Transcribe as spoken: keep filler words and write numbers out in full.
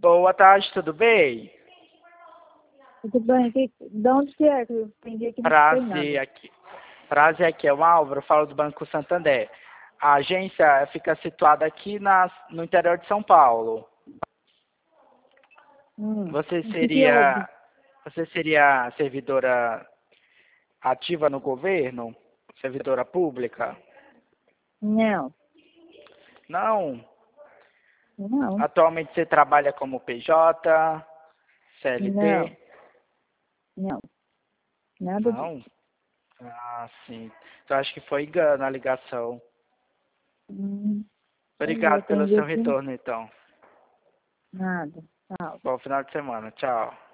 Boa tarde, tudo bem? Tudo bem? Que, de onde que é? Que eu entendi aqui, não escutei Prazer nada. aqui. Prazer aqui é o Álvaro, falo do Banco Santander. A agência fica situada aqui na, no interior de São Paulo. Hum. Você O que que seria, houve? você seria servidora ativa no governo? Servidora pública? Não, Não. não, Atualmente você trabalha como P J, não, C L T? não, nada Não. disso. Ah, sim. Então acho que foi engano a ligação. Hum. Pois é, eu Obrigado pelo atendi seu aqui, retorno, então. nada. Tchau. Bom final de semana. Tchau.